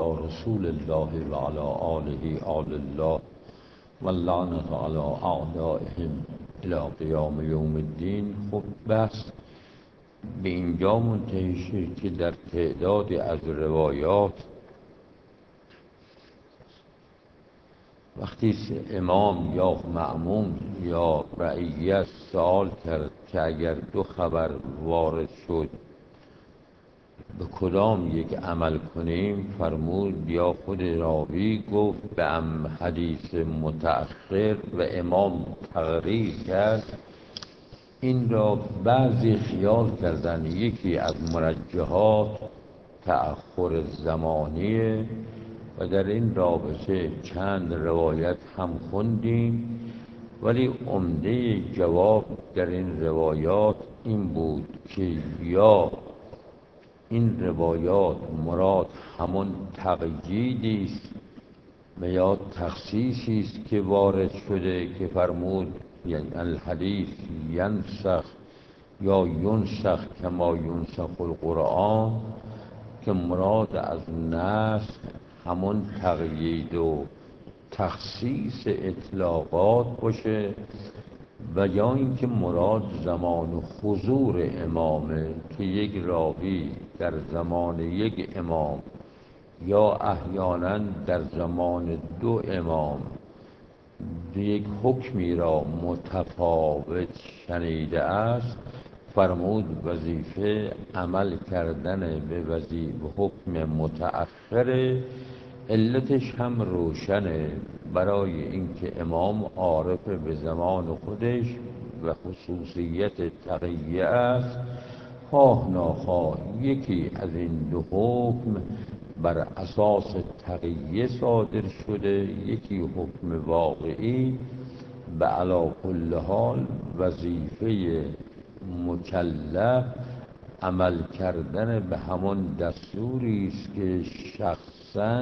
رسول الله و علی آله آل الله و اللعنة علی اعدائهم الی قیام یوم الدین. خب بس به اینجا منتهی شد که در تعدادی از روایات وقتی امام یا مأموم یا رعیت سوال کرد که اگر دو خبر وارد شد به کدام یک عمل کنیم، فرمود یا خود راوی گفت به حدیث متأخر و امام تقریر کرد. این را بعضی خیال کردن یکی از مرجحات تأخر زمانیه و در این رابطه چند روایت هم خوندیم، ولی عمده جواب در این روایات این بود که یا این روایات مراد همون تقییدی است و یا تخصیصی است که وارد شده که فرمود یعنی الحدیث ینسخ یا ینسخ کما ینسخ القرآن، که مراد از نسخ همون تقیید و تخصیص اطلاقات باشه، و یا اینکه مراد زمان حضور امامه که یک راوی در زمان یک امام یا احیانا در زمان دو امام یک حکمی را متفاوت شنیده است، فرمود وظیفه عمل کردن به حکم متأخره. علتش هم روشنه، برای اینکه امام عارف به زمان خودش و خصوصیت تقیه است، خواه ناخواه یکی از این دو حکم بر اساس تقیه صادر شده، یکی حکم واقعی. به علی کل حال وظیفه مکلف عمل کردن به همون دستوری است که شخصاً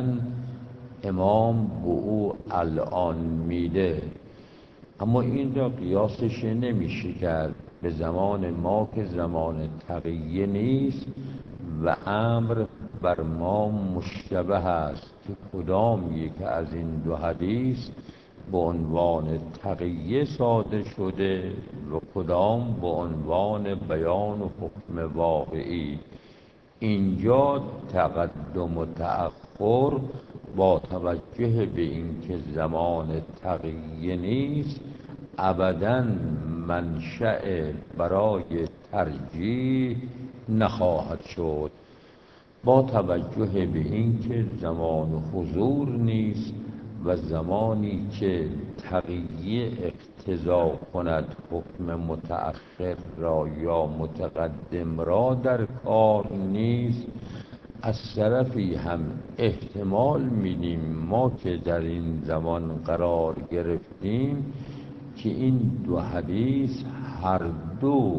امام به او الان میده. اما این را قیاسش نمیشه کرد به زمان ما که زمان تقیه نیست و امر بر ما مشتبه است که کدام یک از این دو حدیث به عنوان تقیه صادر شده و کدام به عنوان بیان و حکم واقعی. اینجا تقدم و تأخر با توجه به اینکه زمان تقیه نیست ابداً منشأ برای ترجیح نخواهد شد، با توجه به اینکه زمان حضور نیست و زمانی که تقیه اقتضا کند حکم متأخر را یا متقدم را در کار نیست. از طرفی هم احتمال میدیم ما که در این زمان قرار گرفتیم که این دو حدیث هر دو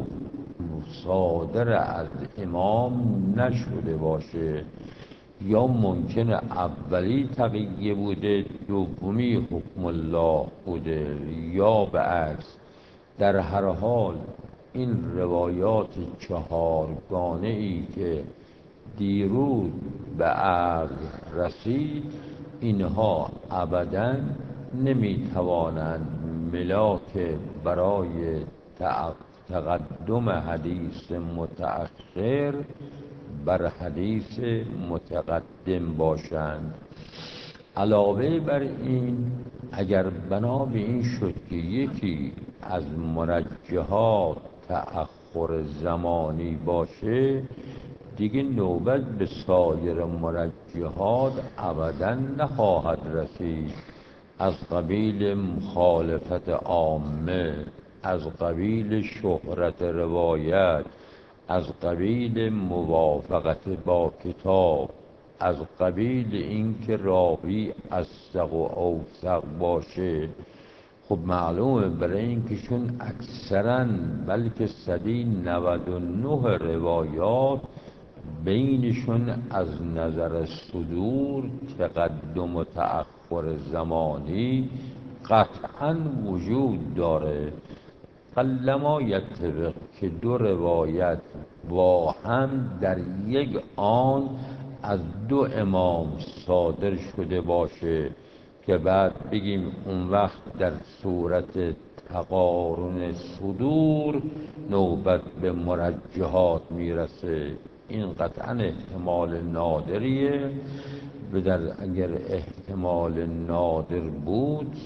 صادر از امام نشده باشه، یا ممکنه اولی تقیه بوده دومی حکم الله بوده، یا به عکس. در هر حال این روایات چهارگانه ای که دیروز به عقل رسید، اینها ابداً نمیتوانند ملاک برای تقدم حدیث متأخر بر حدیث متقدم باشند. علاوه بر این، اگر بنا به این شد که یکی از مرجحات تأخر زمانی باشه، دیگه نوبت به سایر مرجحات ابداً نخواهد رسید، از قبیل مخالفت عامه، از قبیل شهرت روایت، از قبیل موافقت با کتاب، از قبیل اینکه راوی اصدق و اوثق باشه. خب معلومه برای اینکه چون اکثراً بلکه 199 روایات بینشون از نظر صدور تقدم و تأخر زمانی قطعاً وجود داره. قلما یتفق که دو روایت با هم در یک آن از دو امام صادر شده باشه که بعد بگیم اون وقت در صورت تقارن صدور نوبت به مرجحات میرسه. این قطعا احتمال نادریه، به در اگر احتمال نادر بود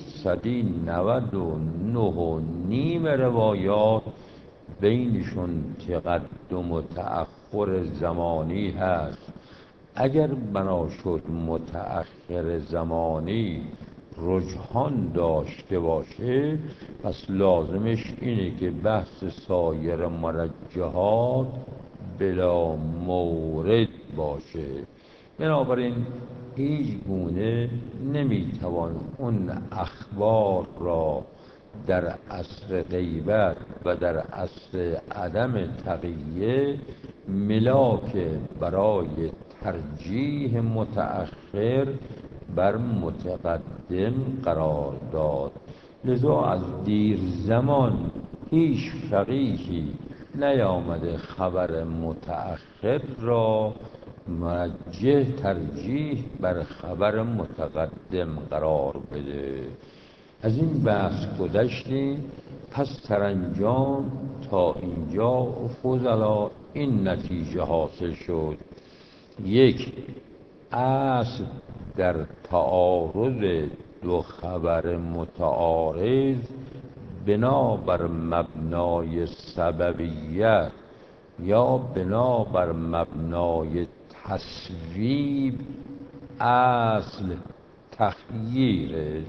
199.5 روایات بینشون تقدم و تأخر زمانی هست. اگر بنا شد متأخر زمانی رجحان داشته باشه، پس لازمش اینه که بحث سایر مرجحات بلا مورد باشه. بنابراین هیچ گونه نمیتوان اون اخبار را در عصر غیبت و در عصر عدم تقیه ملاک برای ترجیح متأخر بر متقدم قرار داد. لذا از دیر زمان هیچ فقیهی نیامده خبر متأخر را مرجح ترجیح بر خبر متقدم قرار بده. از این بحث گذشتیم. پس سرانجام تا اینجا فضلا این نتیجه حاصل شد: یک، اصل در تعارض دو خبر متعارض بنابر مبنای سببیت یا بنابر مبنای تصویب اصل تخییره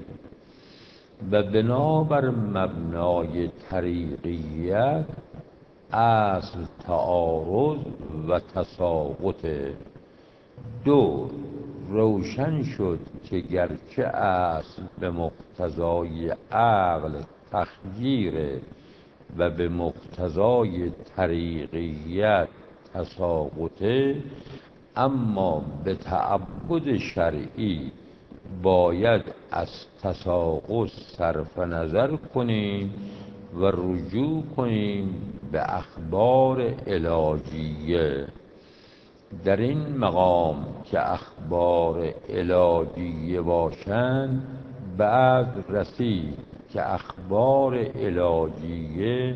و بنابر مبنای طریقیت اصل تعارض و تساقطه. دو، روشن شد که گرچه اصل به مقتضای عقل تخییره و به مقتضای طریقیت تساقطه، اما به تعبد شرعی باید از تساقط صرف نظر کنیم و رجوع کنیم به اخبار علاجیه. در این مقام که اخبار علاجیه باشند، بعد رسید که اخبار علاجیه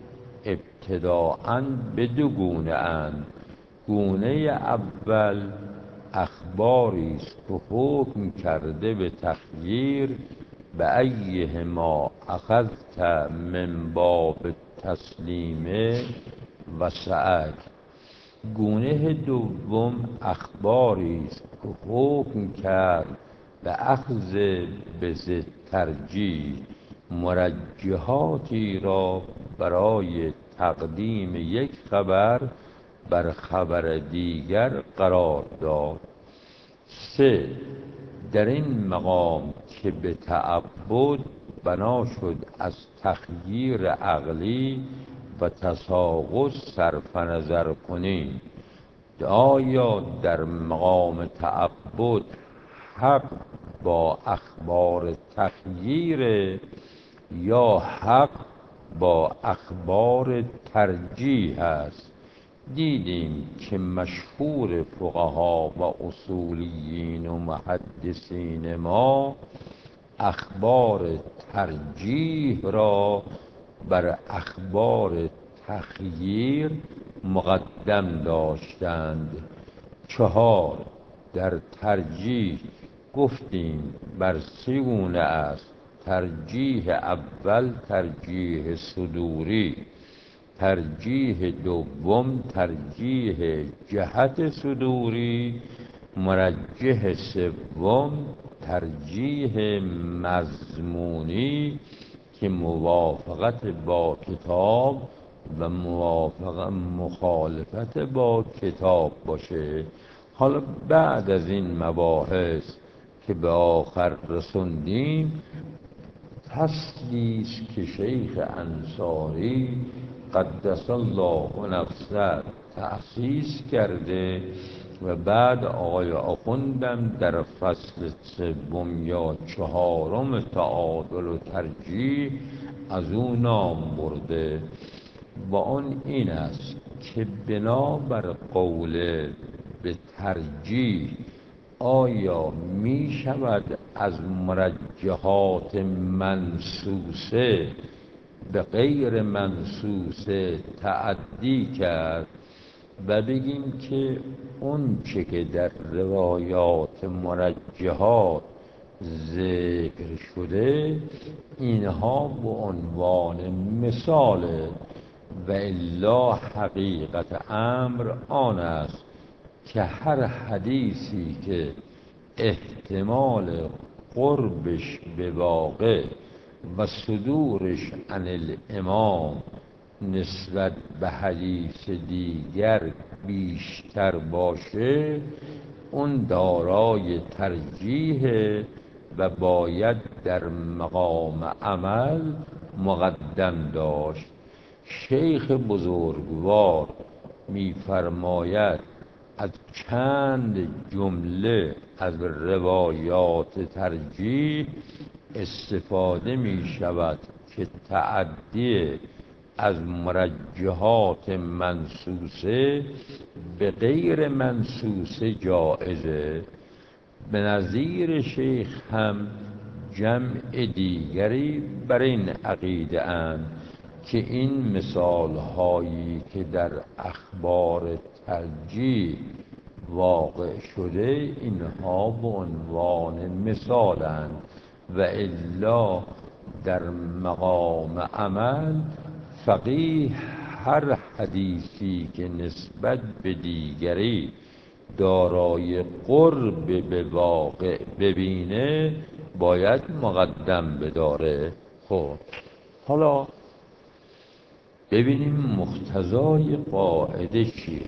ابتداءً به دو گونه اند. گونه اول اخباری است که حکم کرده به تخییر به ایهما اخذت من باب تسلیمه و سعک. گونه دوم اخباری است که حکم کرد به اخذ به ترجیح مرجحاتی را برای تقدیم یک خبر بر خبر دیگر قرار داد. سه، در این مقام که به تعبد بنا شد از تخییر عقلی و تساقط صرف نظر کنیم، آیا در مقام تعبد حق با اخبار تخییر یا حق با اخبار ترجیح است؟ دیدیم که مشهور فقها و اصولیین و محدثین ما اخبار ترجیح را بر اخبار تخییر مقدم داشتند. چهار، در ترجیح گفتیم بر سه گونه است: ترجیح اول ترجیح صدوری، ترجیح دوم ترجیح جهت صدوری، مرجح سوم ترجیح مضمونی که موافقت با کتاب و مخالفت با کتاب باشه. حالا بعد از این مباحث که به آخر رسوندیم، فصلی است که شیخ انصاری قدس الله نفسه تأسیس کرده و بعد آقای آخوندم در فصل سوم یا چهارم تعادل و ترجیح از او نام برده و آن این است که بنابر قول به ترجیح آیا می شود از مرجحات منصوصه به غیر منصوصه تعدی کرد و بگیم که اون چه که در روایات مرجحات ذکر شده اینها به عنوان مثاله و الا حقیقت امر آن است که هر حدیثی که احتمال قربش به واقع و صدورش عن الامام نسبت به حدیث دیگر بیشتر باشه اون دارای ترجیح و باید در مقام عمل مقدم داشت. شیخ بزرگوار می‌فرماید از چند جمله از روایات ترجیح استفاده می شود که تعدی از مرجحات منصوصه به غیر منصوصه جایزه. به نظیر شیخ هم جمع دیگری بر این عقیده اند که این مثال هایی که در اخبار ترجیح واقع شده اینها به عنوان مثالند و الا در مقام عمل فقیه هر حدیثی که نسبت به دیگری دارای قرب به واقع ببینه باید مقدم بداره. خب حالا ببینیم مقتضای قاعده چیه.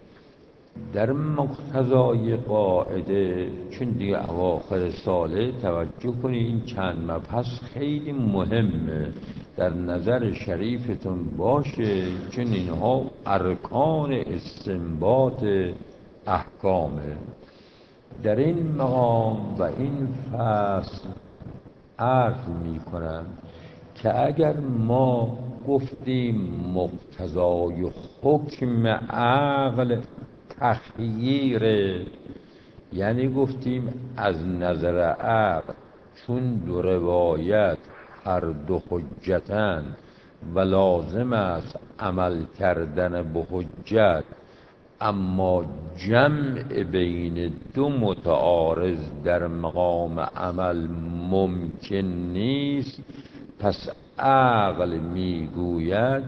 در مقتضای قاعده چون دیگه اواخر ساله توجه کنید این چند مبحث خیلی مهمه در نظر شریفتون باشه چون اینها ارکان استنباط احکامه. در این مقام و این فصل عرض می کنم که اگر ما گفتیم مقتضای حکم عقل تخییر، یعنی گفتیم از نظر عقل چون دو روایت هر دو حجتن و لازم است عمل کردن به حجت اما جمع بین دو متعارض در مقام عمل ممکن نیست، پس عقل میگوید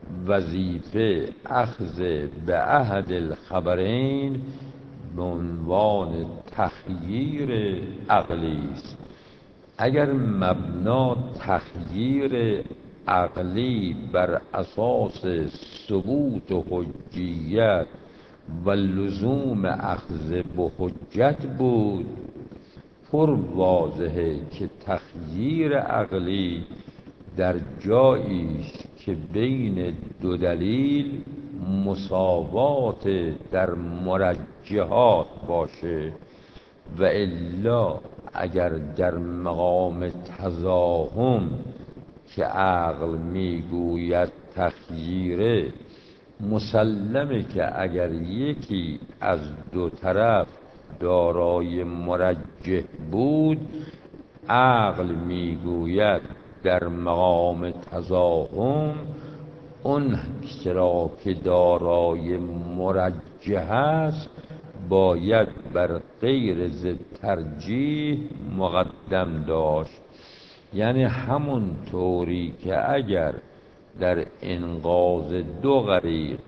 وظیفه اخذ به احد الخبرین به عنوان تخییر عقلی است. اگر مبنا تخییر عقلی بر اساس ثبوت حجیت و لزوم اخذ به حجت بود پر واضحه که تخییر عقلی در جایی است که بین دو دلیل مساوات در مرجحات باشه و الا اگر در مقام تزاحم که عقل میگوید تخییره مسلمه که اگر یکی از دو طرف دارای مرجح بود عقل میگوید در مقام تزاحم اون را که دارای مرجح است باید بر غیر ضد ترجیح مقدم داشت. یعنی همون طوری که اگر در انقاذ دو غریق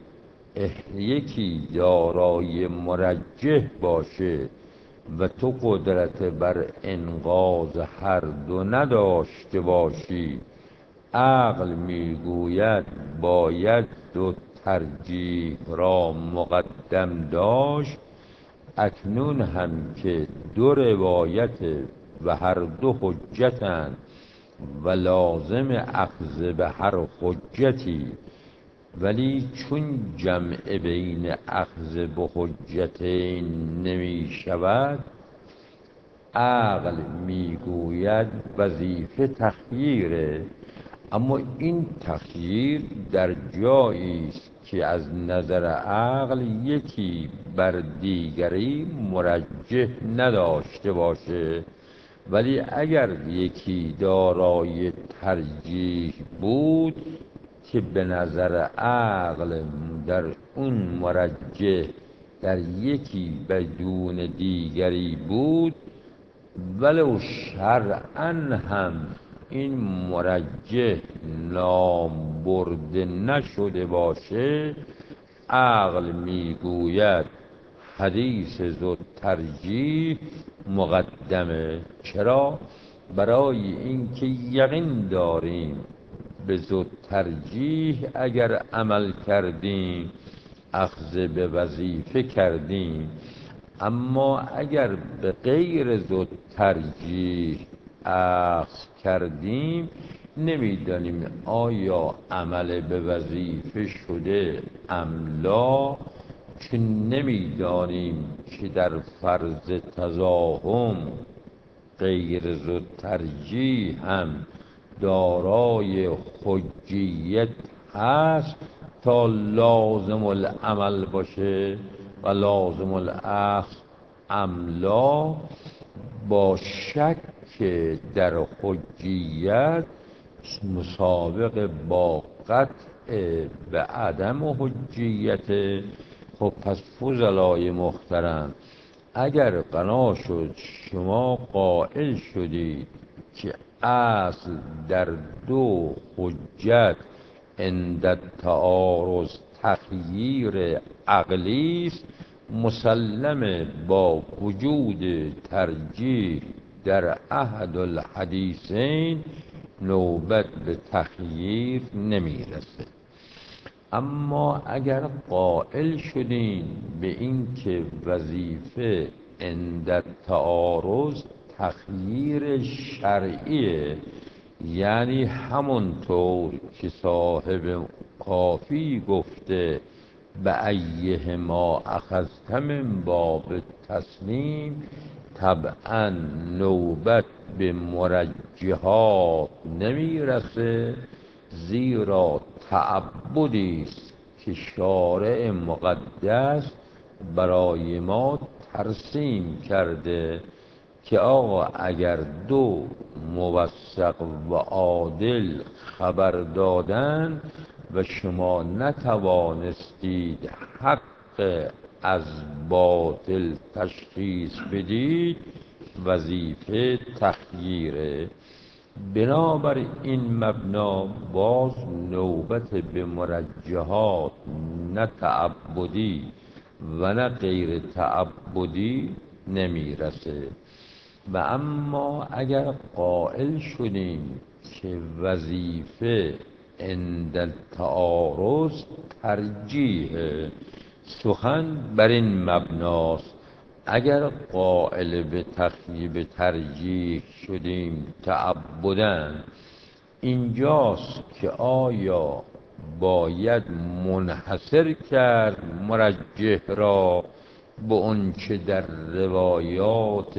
یکی دارای مرجح باشه و تو قدرت بر انقاذ هر دو نداشته باشی عقل میگوید باید دو ترجیح را مقدم داشت. اکنون هم که دو روایت و هر دو حجتند و لازم اخذ به هر حجتی ولی چون جمع بین اخذ به حجتین نمی شود عقل میگوید وظیفه تخییره. اما این تخییر در جایی است که از نظر عقل یکی بر دیگری مرجح نداشته باشه، ولی اگر یکی دارای ترجیح بود که به نظر عقل در اون مرجح در یکی بدون دیگری بود، ولو شرعاً هم این مرجح نام برده نشده باشه، عقل میگوید حدیث ذو ترجیح مقدمه. چرا؟ برای اینکه یقین داریم به ذو ترجیح اگر عمل کردیم اخذ به وظیفه کردیم، اما اگر به غیر ذو ترجیح اخذ کردیم نمیدانیم آیا عمل به وظیفه شده ام لا، چون نمیدانیم که در فرض تزاحم غیر ذو ترجیح هم دارای حجیت هست تا لازم العمل باشه و لازم الاخذ املا. با شک در حجیت مسابق با قطع به عدم حجیت. خب پس فضلای محترم، اگر بنا شد شما قائل شدید که اصل در دو حجت عند التعارض تخییر عقلی است، مسلم با وجود ترجیح در احد الحدیثین نوبت به تخییر نمیرسه. اما اگر قائل شدین به این که وظیفه عند التعارض تخییر شرعیه، یعنی همونطور که صاحب کافی گفته به ایه ما اخذت من باب تسلیم، طبعا نوبت به مرجحات نمیرسه، زیرا تعبدی است که شارع مقدس برای ما ترسیم کرده که آقا اگر دو موثق و عادل خبر دادن و شما نتوانستید حق از باطل تشخیص بدید، وظیفه تخییره. بنابر این مبنا باز نوبت به مرجحات نه تعبدی و نه غیر تعبدی نمیرسه. و اما اگر قائل شدیم که وظیفه عند التعارض ترجیح، سخن بر این مبناست. اگر قائل به تخییب ترجیح شدیم تعبداً، اینجاست که آیا باید منحصر کرد مرجح را به اون که در روایات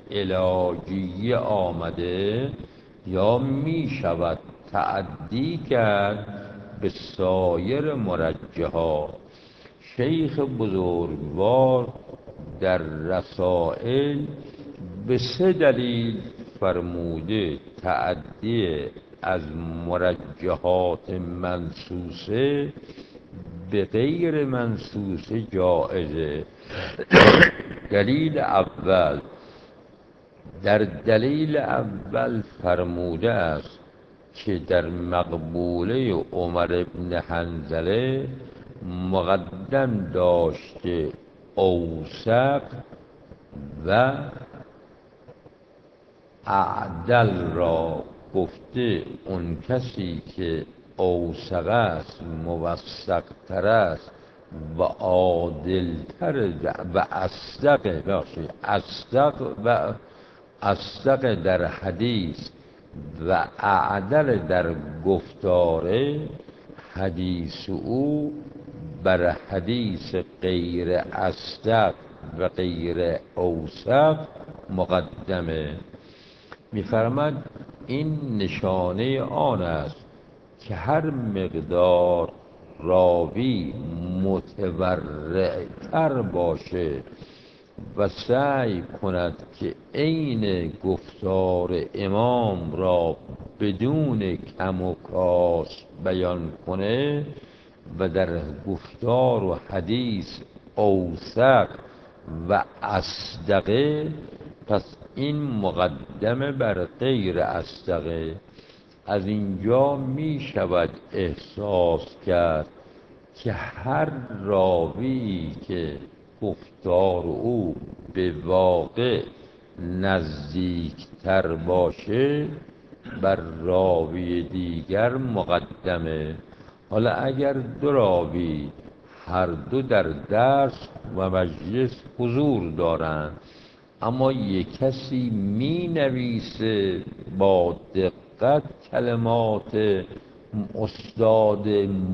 علاجیه آمده، یا می شود تعدی کرد به سایر مرجحات؟ شیخ بزرگوار در رسائل به 3 دلیل فرموده تعدی از مرجحات منصوصه به غیر منصوصه جائزه. دلیل اول، در دلیل اول فرموده است که در مقبوله عمر بن حنظله مقدم داشته اوثق و اعدل را، گفته اون کسی که اوثق است موثق تر است و عادل تر و اصدق در حدیث و اعدل در گفتاره، حدیث او بر حدیث غیر اصدق و غیر اوثق مقدمه. می‌فرماید این نشانه آن است که هر مقدار راوی متورعتر باشه و سعی کند که عین گفتار امام را بدون کم و کاس بیان کنه و در گفتار و حدیث اوثق و اصدقه، پس این مقدمه بر غیر اصدقه. از اینجا می شود احساس کرد که هر راوی که گفتار او به واقع نزدیکتر باشه بر راوی دیگر مقدمه. حالا اگر دو راوی هر دو در درس و مجلس حضور دارند، اما یک کسی می نویسه با دقت کلمات استاد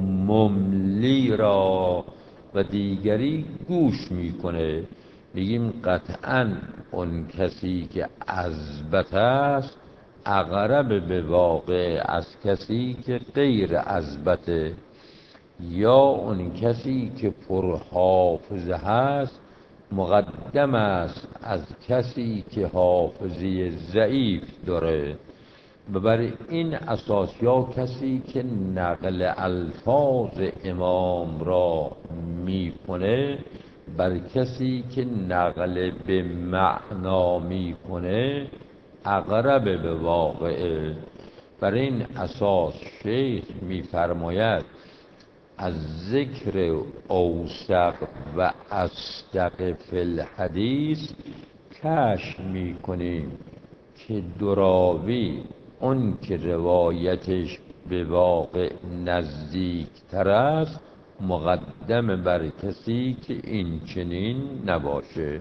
مملی را و دیگری گوش میکنه، میگیم قطعا اون کسی که اضبط است اقرب به واقع از کسی که غیر اضبطه، یا اون کسی که پرحافظه هست مقدم است از کسی که حافظه ضعیف داره. و بر این اساس یا کسی که نقل الفاظ امام را میکنه بر کسی که نقل به معنا میکنه اقرب به واقعه. بر این اساس شیخ میفرماید از ذکر اوثق و اصدق فی الحدیث کشف میکنیم که دو راوی اون که روایتش به واقع نزدیک تر است مقدم بر کسی که این چنین نباشه.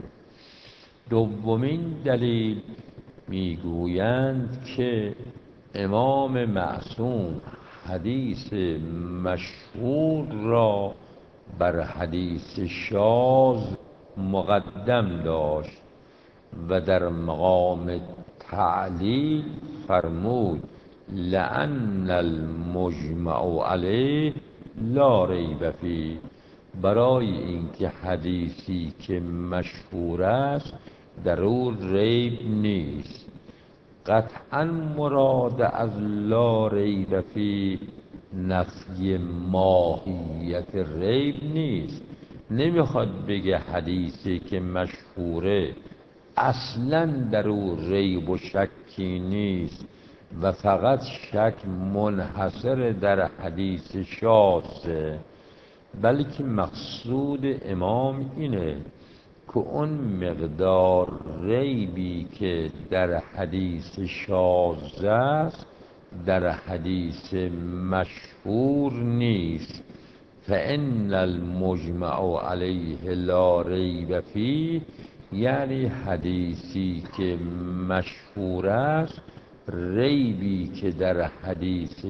دومین دلیل میگویند که امام معصوم حدیث مشهور را بر حدیث شاذ مقدم داشت و در مقام تعلیل فرمود لأن المجمع علیه لا ریب فیه، برای اینکه حدیثی که مشهور است در او ریب نیست. قطعا مراد از لا ریب فیه نفی ماهیت ریب نیست، نمیخواد بگه حدیثی که مشهوره اصلا در او ریب و شکی نیست و فقط شک منحصر در حدیث شاذه، بلکه مقصود امام اینه که اون مقدار ریبی که در حدیث شاذ است در حدیث مشهور نیست. فإن المجمع علیه لا ریب فیه، یعنی حدیثی که مشهور است ریبی که در حدیث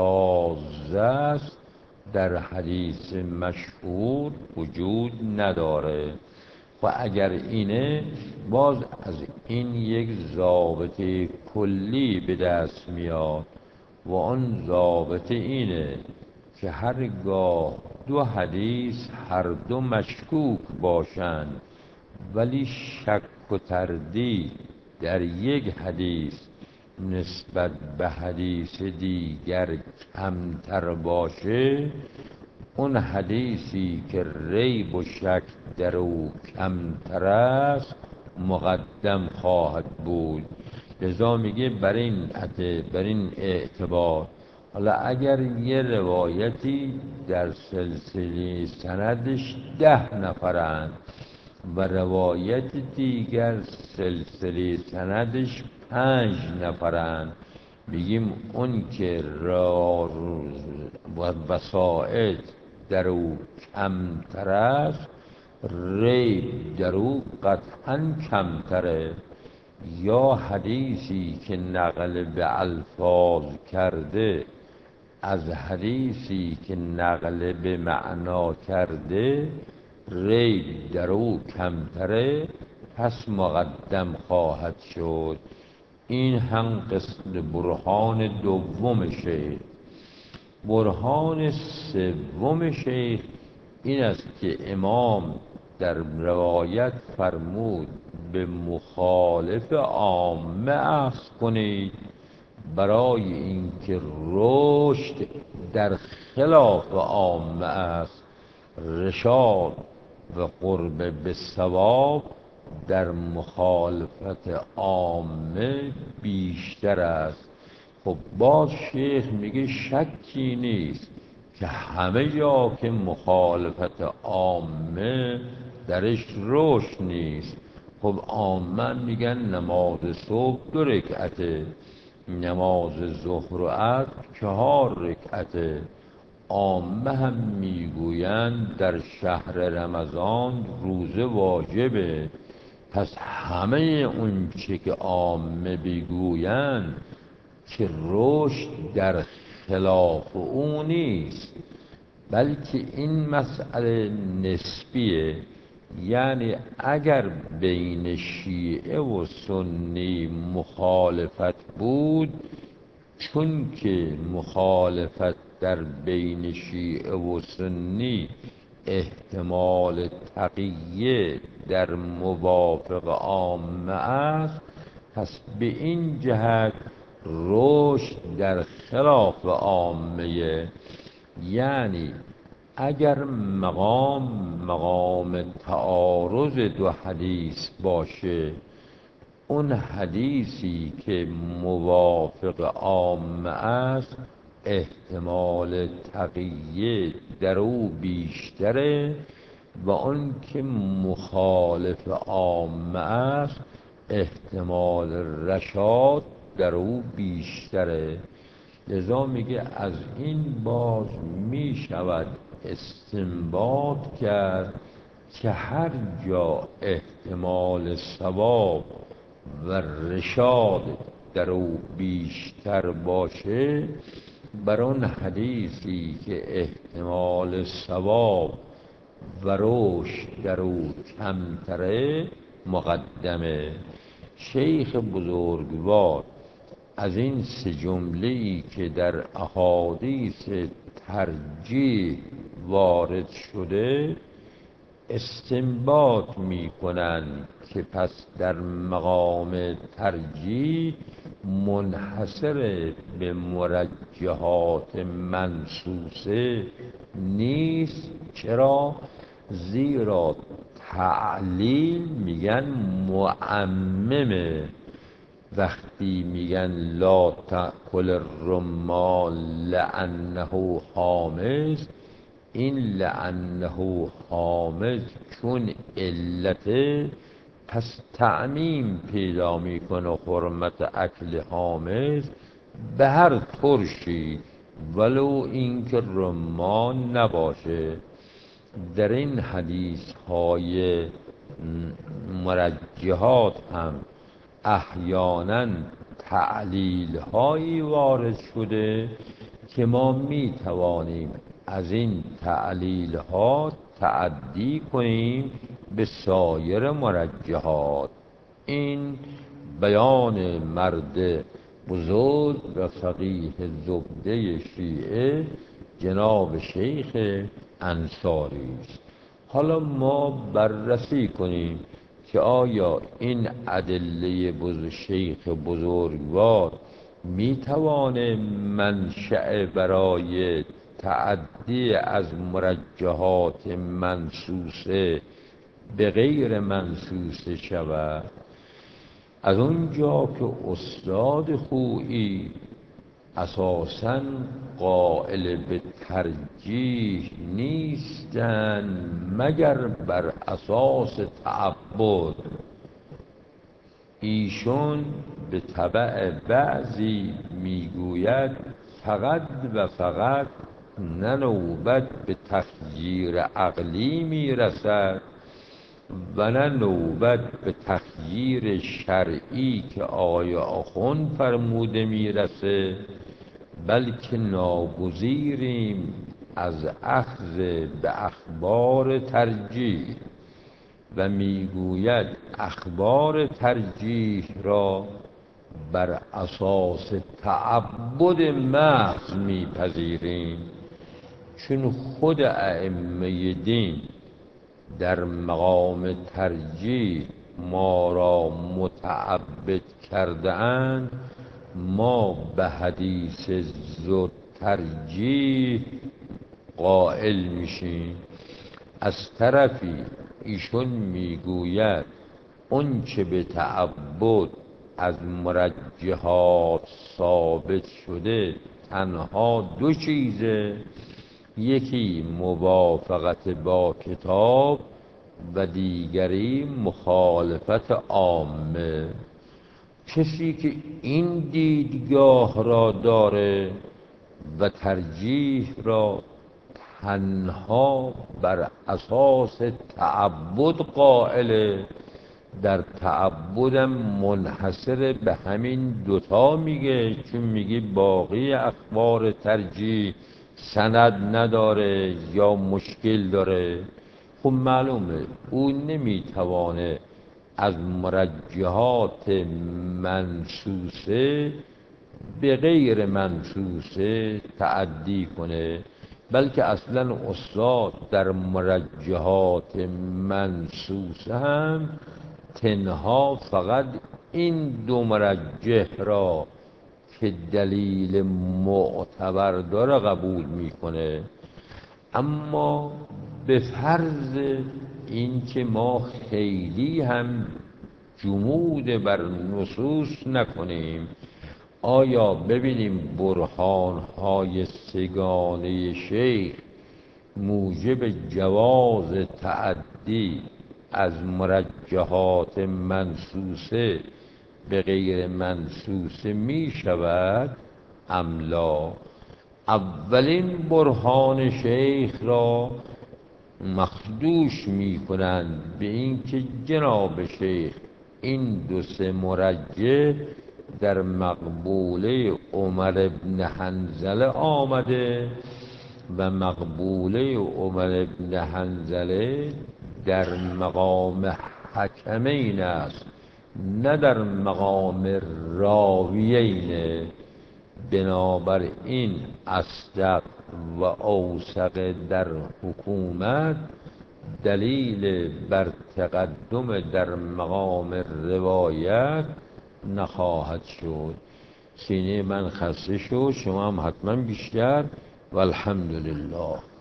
شاذ است در حدیث مشهور وجود نداره. و اگر اینه باز از این یک ضابطه کلی به دست میاد و آن ضابطه اینه که هرگاه دو حدیث هر دو مشکوک باشند ولی شک و تردید در یک حدیث نسبت به حدیث دیگر کمتر باشه، اون حدیثی که ریب و شک در او کمتر است مقدم خواهد بود. لذا میگه بر این اعتبار حالا اگر یه روایتی در سلسله سندش 10 نفرند و روایت دیگر سلسله سندش 5 نفرند، میگیم اون که وسائط در او کمتر است ریب در او قطعا کمتره. یا حدیثی که نقل به الفاظ کرده از حدیثی که نقل به معنا کرده ریب در او کمتره، پس مقدم خواهد شد. این هم قسم برهان دومشه. برهان سوم شیخ این است که امام در روایت فرمود به مخالف عامه اخذ کنید، برای اینکه رشد در خلاف عامه است، رشاد و قرب به ثواب در مخالفت عامه بیشتر است. خب باز شیخ میگه شکی نیست که همه جا که مخالفت عامه درش رشد نیست. خب عامه میگن نماز صبح 2 رکعته، نماز ظهر و عصر 4 رکعته. عامه هم میگویند در شهر رمضان روزه واجبه. پس همه اون چه که عامه بگویند که رشد در خلاف او نیست، بلکه این مسئله نسبیه. یعنی اگر بین شیعه و سنی مخالفت بود، چون که مخالفت در بین شیعه و سنی احتمال تقیه در موافق عامه است، پس به این جهت رشد در خلاف عامه. یعنی اگر مقام تعارض 2 حدیث باشه، اون حدیثی که موافق عامه است احتمال تقیه در او بیشتره، و اون که مخالف عامه است احتمال رشاد در او بیشتره. لذا میگه از این باز می شود استنباط کرد که هر جا احتمال ثواب و رشاد در او بیشتر باشه، بر اون حدیثی که احتمال ثواب و رشد در او کمتره مقدمه. شیخ بزرگوار از این 3 جمله‌ای که در احادیث ترجیح وارد شده استنباط می کنند که پس در مقام ترجیح منحصر به مرجحات منصوصه نیست. چرا؟ زیرا تعلیل میگن معممه. وقتی میگن لا تأکل الرمان لأنه حامض، این لأنه حامض چون علته، پس تعمیم پیدا میکنه حرمت اکل حامض به هر ترشی، ولو اینکه رمان نباشه. در این حدیث های مرجحات هم احیانا تعلیل هایی وارد شده که ما می توانیم از این تعلیل ها تعدی کنیم به سایر مرجحات. این بیان مرد بزرگ و فقیه زبده شیعه جناب شیخ انصاری است. حالا ما بررسی کنیم که آیا این ادله شیخ بزرگوار میتوانه منشأ برای تعدی از مرجحات منصوصه به غیر منصوصه شود؟ از اونجا که استاد خویی اساساً قائل به ترجیح نیستند مگر بر اساس تعبد، ایشون به تبع بعضی میگوید فقط و فقط نه نوبت به تخییر عقلی میرسد و نه نوبت به تخییر شرعی که آقای آخوند فرموده میرسه، بلکه ناگزیریم از اخذ به اخبار ترجیح. و میگوید اخبار ترجیح را بر اساس تعبد محض میپذیریم، چون خود ائمه دین در مقام ترجیح ما را متعبد کرده اند، ما به حدیث زود ترجیح قائل میشیم. از طرفی ایشون میگوید اون چه به تعبد از مرجحات ثابت شده تنها دو چیزه، یکی موافقت با کتاب و دیگری مخالفت عامه. کسی که این دیدگاه را داره و ترجیح را تنها بر اساس تعبد قائله، در تعبدم منحصر به همین دوتا میگه، چون میگه باقی اخبار ترجیح سند نداره یا مشکل داره. خب معلومه او نمیتوانه از مرجحات منصوصه به غیر منصوصه تعدی کنه، بلکه اصلا استاد در مرجحات منصوصه هم تنها فقط این دو مرجح را که دلیل معتبر داره قبول میکنه. اما به فرض اینکه ما خیلی هم جمود بر نصوص نکنیم، آیا ببینیم برهان‌های سگانه شیخ موجب جواز تعدی از مرجحات منصوصه به غیر منصوصه می شود ام لا؟ اولین برهان شیخ را مخدوش می کنند به اینکه جناب شیخ این دو سه مرجح در مقبوله عمر بن حنظله آمده و مقبوله عمر بن حنظله در مقام حکمین است، نه در مقام راویین. بنابراین اصدق و اوثق در حکومت دلیل بر تقدم در مقام روایت نخواهد شد. سینه من خسته شد، شما هم حتما بیشتر. والحمدلله.